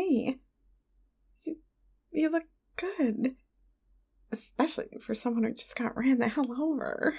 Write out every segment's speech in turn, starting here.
Hey, you look good. Especially for someone who just got ran the hell over.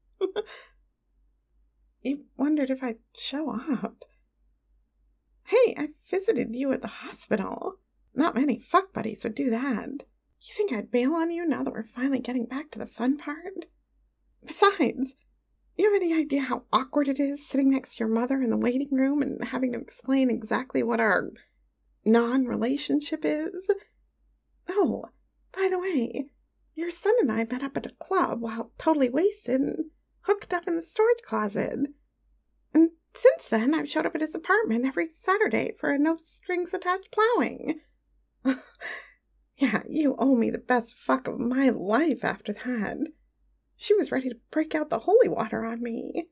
You wondered if I'd show up. Hey, I visited you at the hospital. Not many fuck buddies would do that. You think I'd bail on you now that we're finally getting back to the fun part? Besides, you have any idea how awkward it is sitting next to your mother in the waiting room and having to explain exactly what our non-relationship is? Oh, by the way, your son and I met up at a club while totally wasted and hooked up in the storage closet. And since then, I've showed up at his apartment every Saturday for a no-strings-attached plowing. Yeah, you owe me the best fuck of my life after that. She was ready to break out the holy water on me.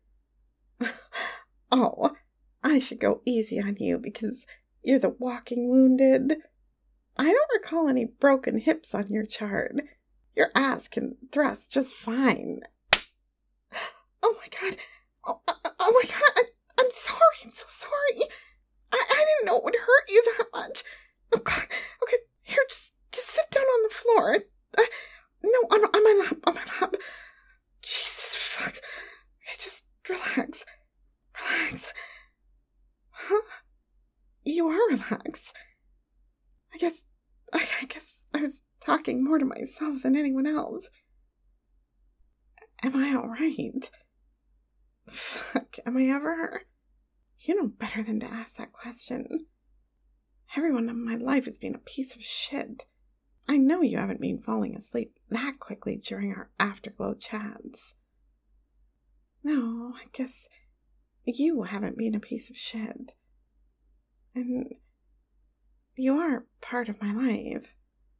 Oh, I should go easy on you because you're the walking wounded. I don't recall any broken hips on your chart. Your ass can thrust just fine. Oh my god. Oh my god. I'm sorry. I'm so sorry. I didn't know it would hurt you that much. Oh god. Okay, here, just sit down on the floor. No, on my lap. On my lap. Jesus fuck. Okay, just relax. Relax. Huh? You are relaxed. I guess I was talking more to myself than anyone else. Am I alright? Fuck, am I ever? You know better than to ask that question. Everyone in my life has been a piece of shit. I know you haven't been falling asleep that quickly during our afterglow chats. No, I guess you haven't been a piece of shit. And you are part of my life.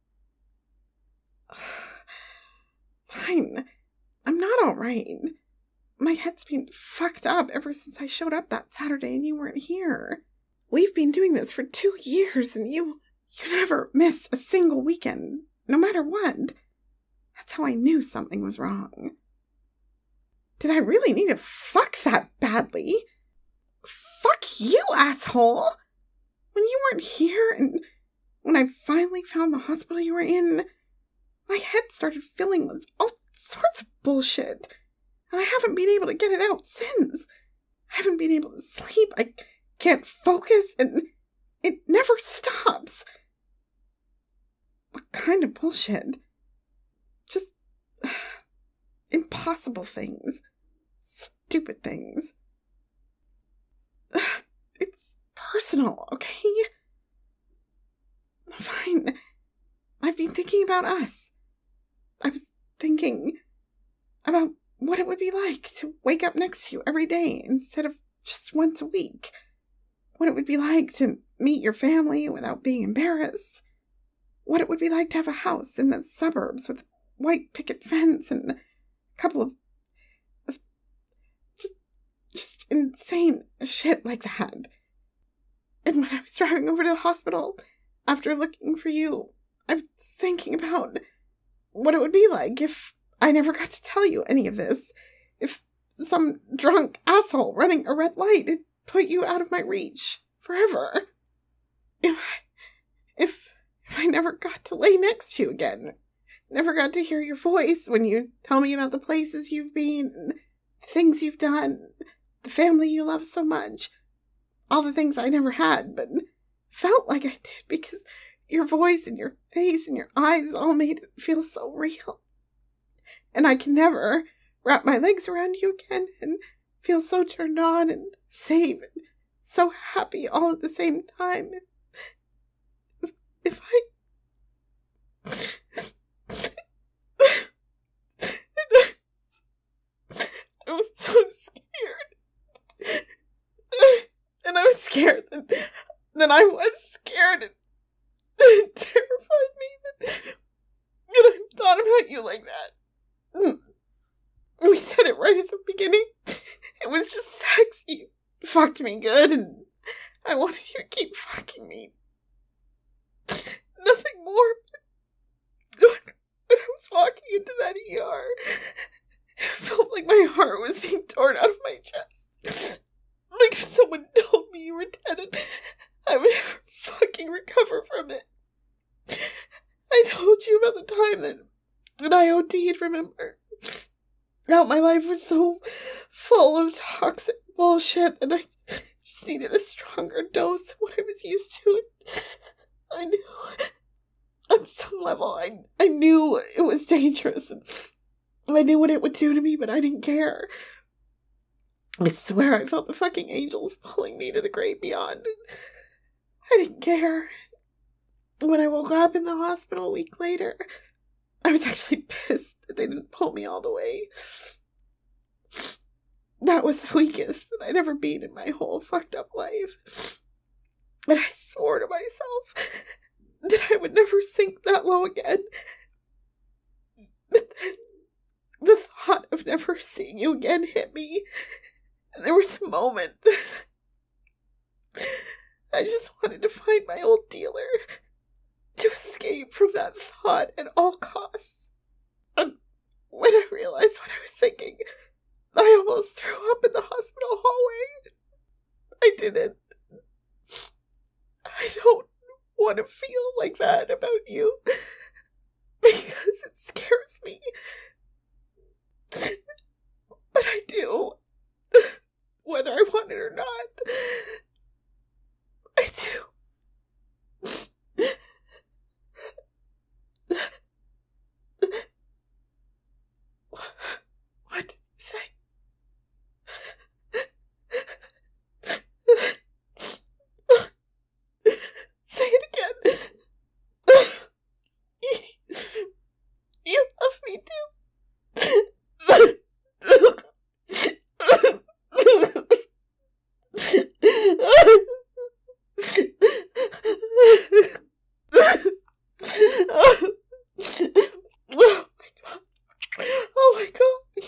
Fine. I'm not alright. My head's been fucked up ever since I showed up that Saturday and you weren't here. We've been doing this for 2 years and you never miss a single weekend, no matter what. That's how I knew something was wrong. Did I really need to fuck that badly? Fuck you, asshole! When you weren't here and when I finally found the hospital you were in, my head started filling with all sorts of bullshit. And I haven't been able to get it out since. I haven't been able to sleep. I can't focus and it never stops. What kind of bullshit? Just impossible things. Stupid things. It's personal, okay? Fine. I've been thinking about us. I was thinking about what it would be like to wake up next to you every day instead of just once a week. What it would be like to meet your family without being embarrassed. What it would be like to have a house in the suburbs with a white picket fence and a couple of just insane shit like that. And when I was driving over to the hospital after looking for you, I was thinking about what it would be like if I never got to tell you any of this. If some drunk asshole running a red light had put you out of my reach forever. If I never got to lay next to you again. Never got to hear your voice when you tell me about the places you've been, and the things you've done, the family you love so much. All the things I never had, but felt like I did because your voice and your face and your eyes all made it feel so real. And I can never wrap my legs around you again and feel so turned on and safe and so happy all at the same time. If I... I was so scared. And I was scared that I was scared and it terrified me that I thought about you like that. We said it right at the beginning. It was just sex. You fucked me good and I wanted you to keep fucking me. Nothing more. When I was walking into that ER, it felt like my heart was being torn out of my chest. Like if someone told me you were dead and I would never fucking recover from it. I told you about the time that I OD'd, remember? How my life was so full of toxic bullshit that I just needed a stronger dose than what I was used to. I knew, on some level, I knew it was dangerous, and I knew what it would do to me, but I didn't care. I swear I felt the fucking angels pulling me to the great beyond. I didn't care. When I woke up in the hospital a week later, I was actually pissed that they didn't pull me all the way. That was the weakest that I'd ever been in my whole fucked up life. And I swore to myself that I would never sink that low again. But then the thought of never seeing you again hit me. And there was a moment that I just wanted to find my old dealer, to escape from that thought at all costs. And when I realized what I was thinking, I almost threw up in the hospital hallway. I didn't. I don't want to feel like that about you, because it scares me. But I do, whether I want it or not. I do. What did you say? Say it again. You love me too. Oh my god.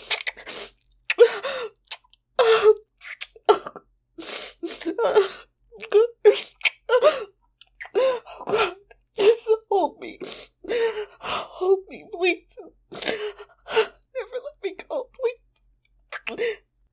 Oh god. Hold me. Hold me, please. Never let me go, please.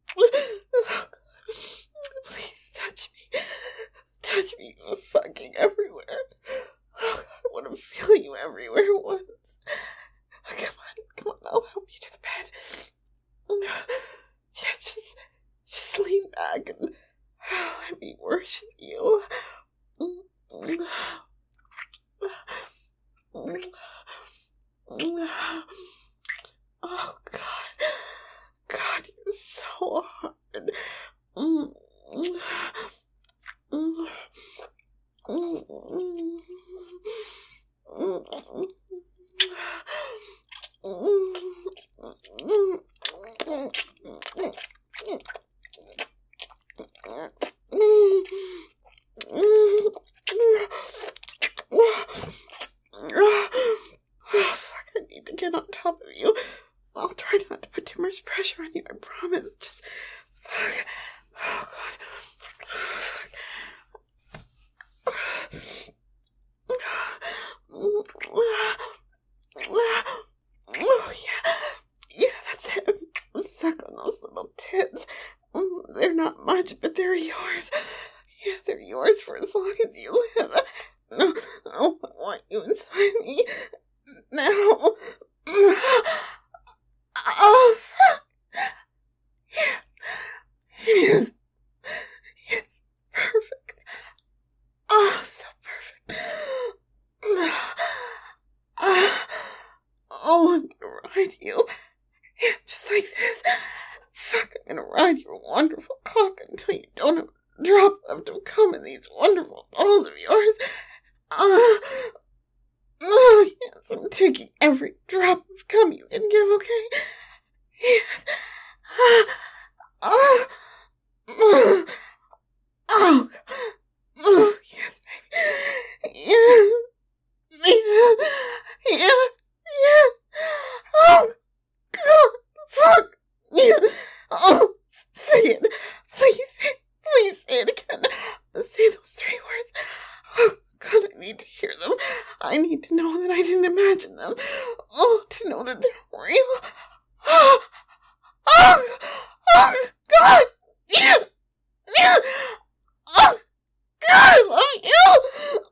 Please touch me. Touch me fucking everywhere. Oh god, I want to feel you everywhere at once. Come on, I'll help you to the bed. Yeah, just lean back and let me worship you. Oh god. God, you're so hard. Fuck, I need to get on top of you. I'll try not to put too much pressure on you, I promise. Just, fuck. Oh, God. Fuck. Oh, yeah. Yeah, that's it. Suck on those little tits. They're not much, but they're yours. Yeah, they're yours for as long as you live. No, I want you inside me. Now. Oh, fuck. Yes. Yes. Perfect. Oh, so perfect. Oh, I'm gonna ride you. Yeah, just like this. Fuck, I'm gonna ride your wonderful cock until you don't have a drop left to come in these wonderful balls of yours. Oh, yes, I'm taking every drop of cum you can give, okay? Yes. Oh, yes, baby. Yes. Yeah. Oh, God, fuck. Yeah. Oh, say it. Please, baby. Please say it again. Say those 3 words. Oh, God, I need to hear them. I need to know that I didn't imagine them. Oh, to know that they're real. Oh, God. Yeah. Oh, God, I love you.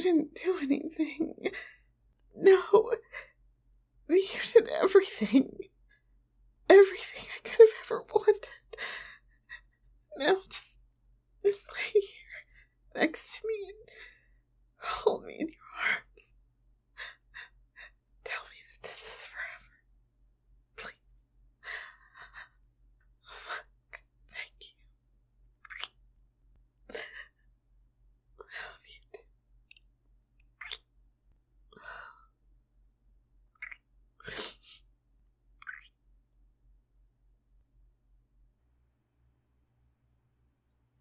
didn't do anything. No. You did everything. Everything I could have ever wanted. Now just lay here next to me and hold me in your